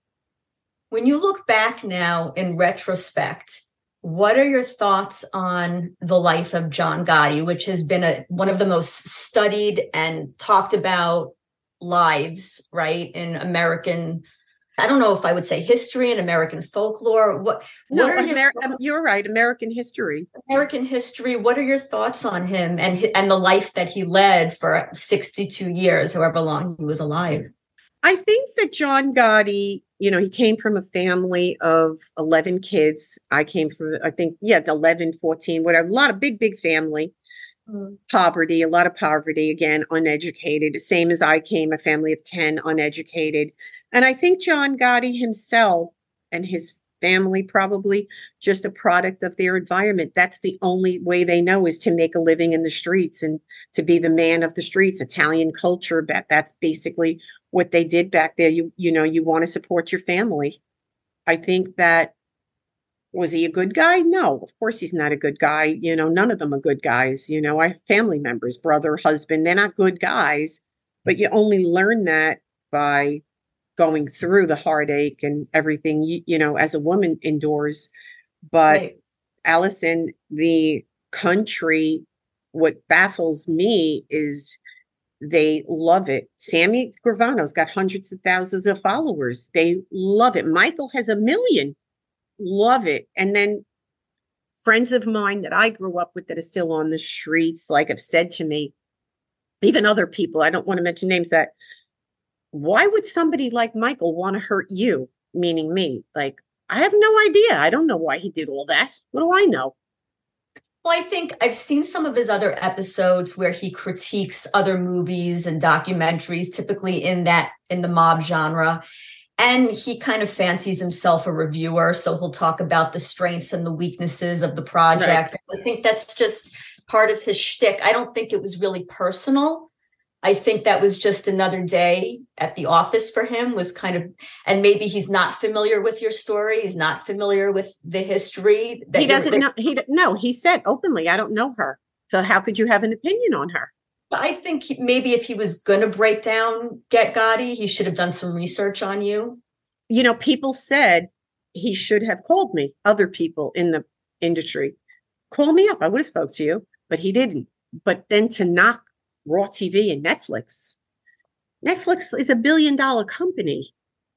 When you look back now in retrospect, what are your thoughts on the life of John Gotti, which has been a, one of the most studied and talked about lives, right, in American, I don't know if I would say history and American folklore. What, no, what are Amer- your, you're right, American history. American history. What are your thoughts on him and and the life that he led for sixty-two years, however long he was alive? I think that John Gotti, you know, he came from a family of eleven kids. I came from, I think, yeah, eleven, fourteen, whatever, a lot of big, big family. Mm. Poverty, a lot of poverty, again, uneducated, same as I came, a family of ten, uneducated. And I think John Gotti himself and his family probably just a product of their environment. That's the only way they know is to make a living in the streets and to be the man of the streets. Italian culture, that that's basically what they did back there. You you know, you want to support your family. I think that, was he a good guy? No, of course he's not a good guy. You know, none of them are good guys. You know, I have family members, brother, husband, they're not good guys, but you only learn that by going through the heartache and everything, you, you know, as a woman indoors. But right. Allison, the country, what baffles me is they love it. Sammy Gravano's got hundreds of thousands of followers. They love it. Michael has a million. Love it. And then friends of mine that I grew up with that are still on the streets, like have said to me, even other people, I don't want to mention names, that why would somebody like Michael want to hurt you? Meaning me. Like, I have no idea. I don't know why he did all that. What do I know? Well, I think I've seen some of his other episodes where he critiques other movies and documentaries, typically in that, in the mob genre. And he kind of fancies himself a reviewer. So he'll talk about the strengths and the weaknesses of the project. Right. I think that's just part of his shtick. I don't think it was really personal. I think that was just another day at the office for him, was kind of, and maybe he's not familiar with your story. He's not familiar with the history. That he doesn't know. He no, he said openly, I don't know her. So how could you have an opinion on her? I think he, maybe if he was going to break down Get Gotti, he should have done some research on you. You know, people said he should have called me, other people in the industry. Call me up. I would have spoke to you, but he didn't. But then to knock Raw T V and Netflix. Netflix is a billion dollar company.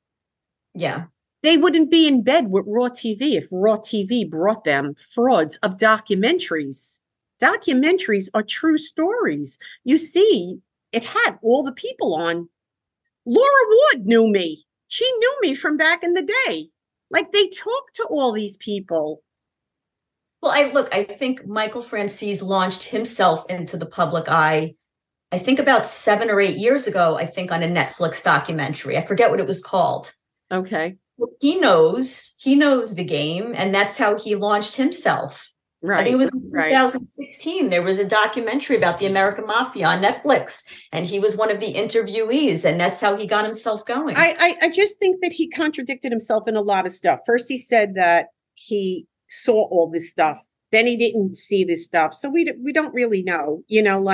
Yeah. They wouldn't be in bed with Raw T V if Raw T V brought them frauds of documentaries. Documentaries are true stories. You see, it had all the people on. Laura Ward knew me. She knew me from back in the day. Like, they talked to all these people. Well, I look, I think Michael Franzese launched himself into the public eye, I think about seven or eight years ago, I think on a Netflix documentary. I forget what it was called. Okay. He knows, he knows the game, and that's how he launched himself. Right. I think it was in twenty sixteen. Right. There was a documentary about the American Mafia on Netflix, and he was one of the interviewees, and that's how he got himself going. I, I, I just think that he contradicted himself in a lot of stuff. First, he said that he saw all this stuff. Then he didn't see this stuff. So we we don't really know, you know, like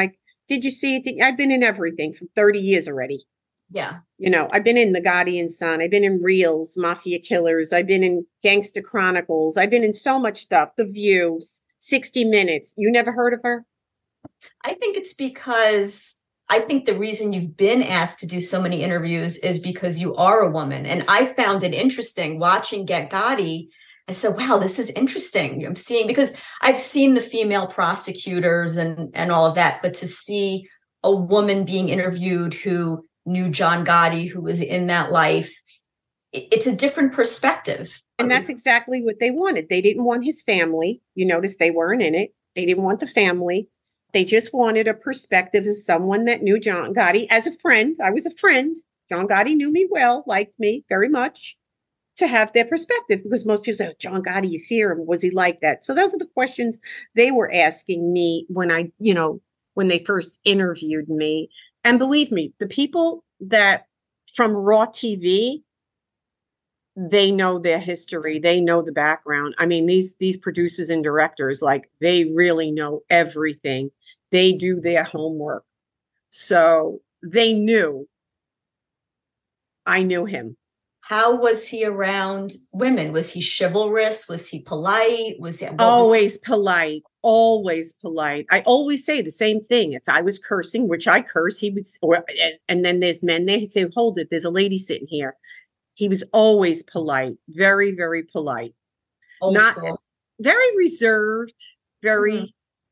Did you see it? I've been in everything for thirty years already. Yeah. You know, I've been in The Gotti and Son. I've been in Reels, Mafia Killers. I've been in Gangster Chronicles. I've been in so much stuff. The View, sixty minutes. You never heard of her? I think it's because I think the reason you've been asked to do so many interviews is because you are a woman. And I found it interesting watching Get Gotti. I said, wow, this is interesting. I'm seeing, because I've seen the female prosecutors and, and all of that, but to see a woman being interviewed who knew John Gotti, who was in that life, it's a different perspective. And that's exactly what they wanted. They didn't want his family. You notice they weren't in it. They didn't want the family. They just wanted a perspective as someone that knew John Gotti as a friend. I was a friend. John Gotti knew me well, liked me very much, to have their perspective, because most people say, oh, John Gotti, you fear him. Was he like that? So those are the questions they were asking me when I, you know, when they first interviewed me. And believe me, the people that from Raw T V, they know their history. They know the background. I mean, these these producers and directors, like, they really know everything. They do their homework. So they knew I knew him. How was he around women? Was he chivalrous? Was he polite? Was he always was he- polite? Always polite. I always say the same thing. If I was cursing, which I curse, he would, or, and then there's men, they'd say, hold it, there's a lady sitting here. He was always polite, very, very polite. Old Not school. Very reserved, very, Mm-hmm.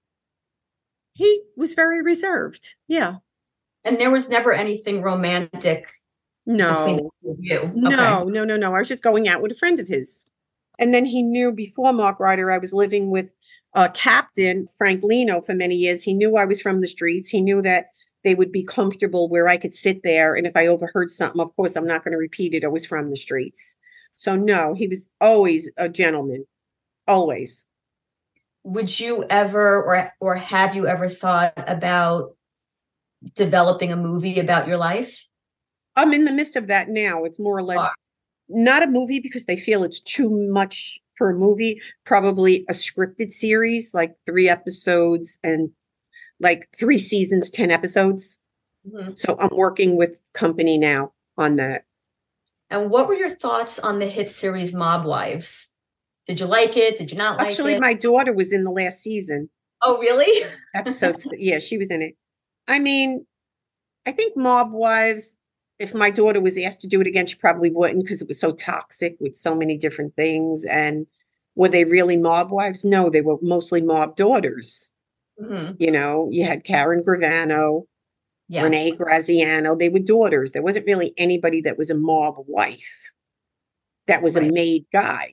he was very reserved. Yeah. And there was never anything romantic No, between the two of you. no, Okay. no, no, no. I was just going out with a friend of his. And then he knew, before Mark Ryder, I was living with uh, Captain Frank Lino for many years. He knew I was from the streets. He knew that they would be comfortable where I could sit there. And if I overheard something, of course, I'm not going to repeat it. I was from the streets. So no, he was always a gentleman. Always. Would you ever, or or have you ever thought about developing a movie about your life? I'm in the midst of that now. It's more or less not a movie, because they feel it's too much for a movie. Probably a scripted series, like three episodes and like three seasons, ten episodes. Mm-hmm. So I'm working with company now on that. And what were your thoughts on the hit series Mob Wives? Did you like it? Did you not like Actually, it? my daughter was in the last season. Oh, really? Episodes. Yeah, she was in it. I mean, I think Mob Wives, if my daughter was asked to do it again, she probably wouldn't, because it was so toxic with so many different things. And were they really mob wives? No, they were mostly mob daughters. Mm-hmm. You know, you had Karen Gravano, Yeah. Renee Graziano. They were daughters. There wasn't really anybody that was a mob wife that was Right. a made guy.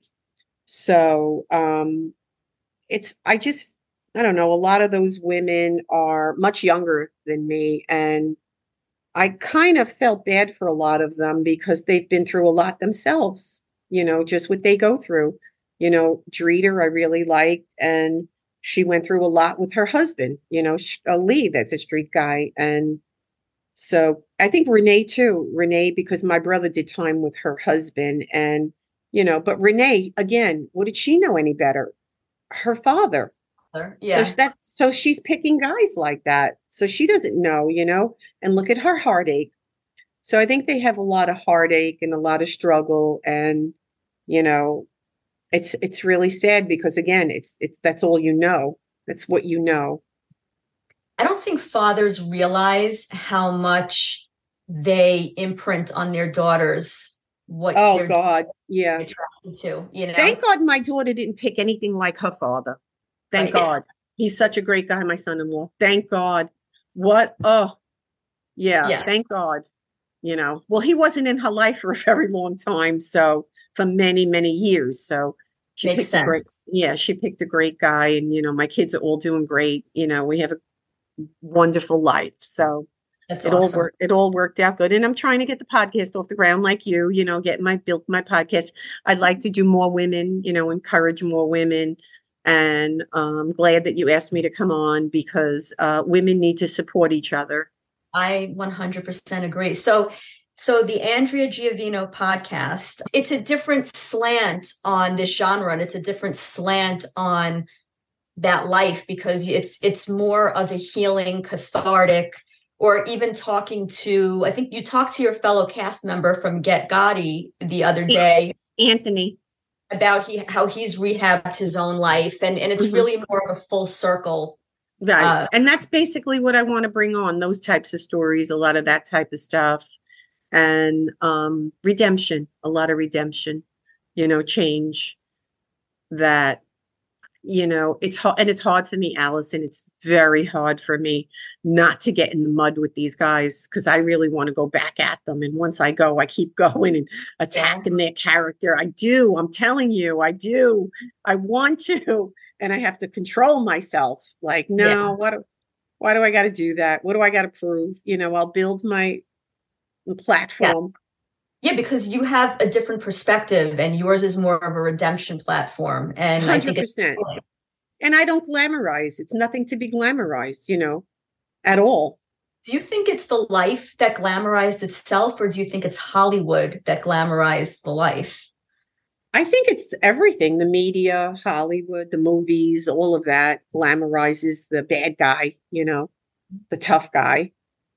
So um, it's, I just, I don't know, a lot of those women are much younger than me. And I kind of felt bad for a lot of them, because they've been through a lot themselves, you know, just what they go through. You know, Drita, I really liked, and she went through a lot with her husband, you know, a Lee, that's a street guy. And so I think Renee too, Renee, because my brother did time with her husband, and, you know, but Renee, again, what did she know any better? Her father. Yeah. So that, so she's picking guys like that. So she doesn't know, you know, and look at her heartache. So I think they have a lot of heartache and a lot of struggle, and, you know, it's, it's really sad, because again, it's, it's, that's all you know. That's what you know. I don't think fathers realize how much they imprint on their daughters. What Oh they're God. Yeah. attracted to, you know. Thank God my daughter didn't pick anything like her father. Thank Right. God. He's such a great guy, my son-in-law. Thank God. What? Oh, yeah, Yeah. Thank God. You know, well, he wasn't in her life for a very long time. So for many, many years. So she Makes picked a great, sense. yeah, she picked a great guy. And, you know, my kids are all doing great. You know, we have a wonderful life. So That's it awesome. all worked. It all worked out good. And I'm trying to get the podcast off the ground like you, you know, getting my built my podcast. I'd like to do more women, you know, encourage more women. And I'm glad that you asked me to come on, because uh, women need to support each other. I one hundred percent agree. So, so the Andrea Giovino podcast, it's a different slant on this genre, and it's a different slant on that life, because it's it's more of a healing, cathartic, or even talking to, I think you talked to your fellow cast member from Get Gotti the other day, Anthony, about he how he's rehabbed his own life, and and it's mm-hmm. really more of a full circle. Right. Uh, and that's basically what I want to bring on, those types of stories, a lot of that type of stuff. And um, redemption, a lot of redemption, you know, change that, you know, it's hard. And it's hard for me, Allison. It's very hard for me not to get in the mud with these guys, because I really want to go back at them. And once I go, I keep going and attacking their character. I do. I'm telling you, I do. I want to. And I have to control myself. Like, no, yeah. what? Do, why do I got to do that? What do I got to prove? You know, I'll build my platform. Yeah. yeah, because you have a different perspective, and yours is more of a redemption platform. And one hundred percent. I think it's- and I don't glamorize. It's nothing to be glamorized, you know, at all. Do you think it's the life that glamorized itself, or do you think it's Hollywood that glamorized the life? I think it's everything. The media, Hollywood, the movies, all of that glamorizes the bad guy, you know, the tough guy.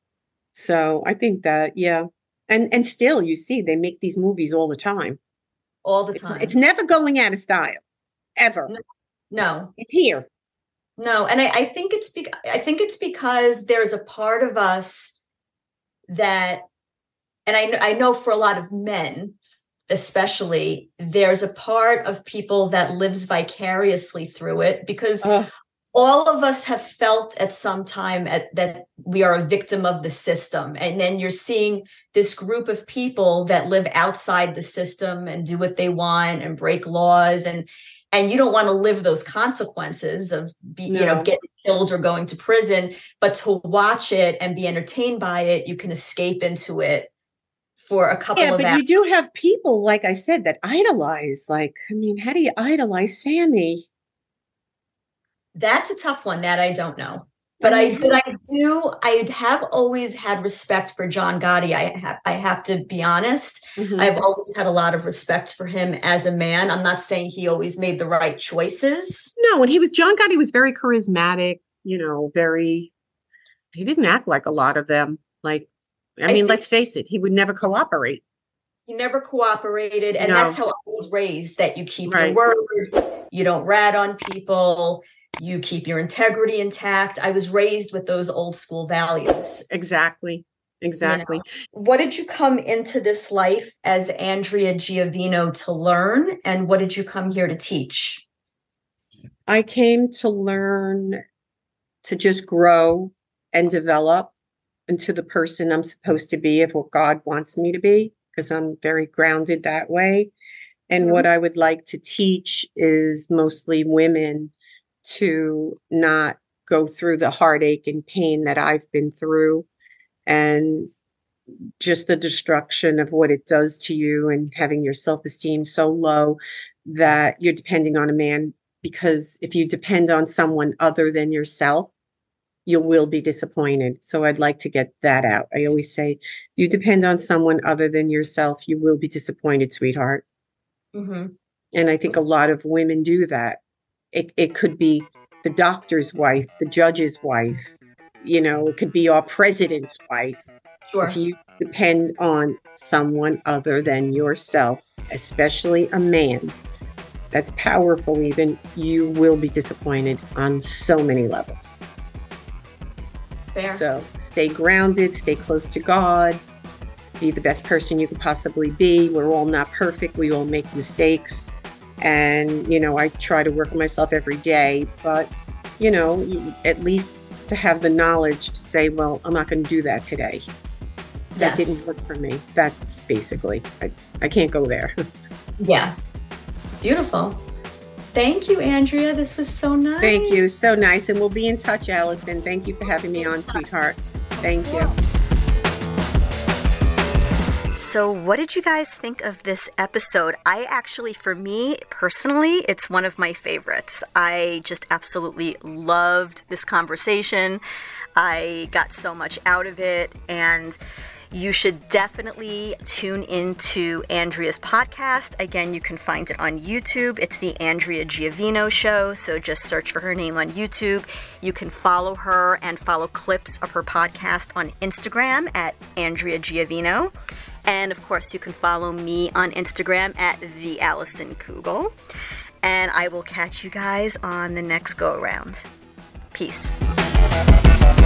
So I think that, yeah. And and still, you see, they make these movies all the time. All the time. It's, it's never going out of style, ever. No. no. It's here. No. And I, I think it's be- I think it's because there's a part of us that, and I, I know for a lot of men, especially, there's a part of people that lives vicariously through it, because uh, all of us have felt at some time at, that we are a victim of the system. And then you're seeing this group of people that live outside the system and do what they want and break laws. And, and you don't want to live those consequences of, be, no. you know, getting killed or going to prison, but to watch it and be entertained by it, you can escape into it for a couple yeah, of but hours. You do have people, like I said, that idolize. Like, I mean, how do you idolize Sammy? That's a tough one. That I don't know. But I, but I do, I have always had respect for John Gotti. I have, I have to be honest. Mm-hmm. I've always had a lot of respect for him as a man. I'm not saying he always made the right choices. No, when he was, John Gotti was very charismatic, you know, very, he didn't act like a lot of them. Like, I mean, I let's face it, he would never cooperate. He never cooperated. And no. that's how I was raised, that you keep right. your word, you don't rat on people, you keep your integrity intact. I was raised with those old school values. Exactly. Exactly. You know? What did you come into this life as Andrea Giavino to learn? And what did you come here to teach? I came to learn to just grow and develop into the person I'm supposed to be, of what God wants me to be, because I'm very grounded that way. And mm-hmm. what I would like to teach is mostly women to not go through the heartache and pain that I've been through, and just the destruction of what it does to you, and having your self-esteem so low that you're depending on a man. Because if you depend on someone other than yourself, you will be disappointed. So I'd like to get that out. I always say, you depend on someone other than yourself, you will be disappointed, sweetheart. Mm-hmm. And I think a lot of women do that. It it could be the doctor's wife, the judge's wife, you know, it could be our president's wife. Sure. If you depend on someone other than yourself, especially a man that's powerful even, you will be disappointed on so many levels. Fair. So stay grounded, stay close to God, be the best person you could possibly be. We're all not perfect. We all make mistakes. And, you know, I try to work on myself every day, but, you know, at least to have the knowledge to say, well, I'm not going to do that today. That yes. didn't work for me. That's basically, I, I can't go there. Yeah. Beautiful. Thank you, Andrea. This was so nice. Thank you. So nice. And we'll be in touch, Allison. Thank you for having me on, sweetheart. Thank you. So what did you guys think of this episode? I actually, for me personally, it's one of my favorites. I just absolutely loved this conversation. I got so much out of it. And You should definitely tune into Andrea's podcast. Again, you can find it on YouTube. It's the Andrea Giavino Show, so just search for her name on YouTube. You can follow her and follow clips of her podcast on Instagram at Andrea Giavino. And, of course, you can follow me on Instagram at the Allison Kugel. And I will catch you guys on the next go-around. Peace.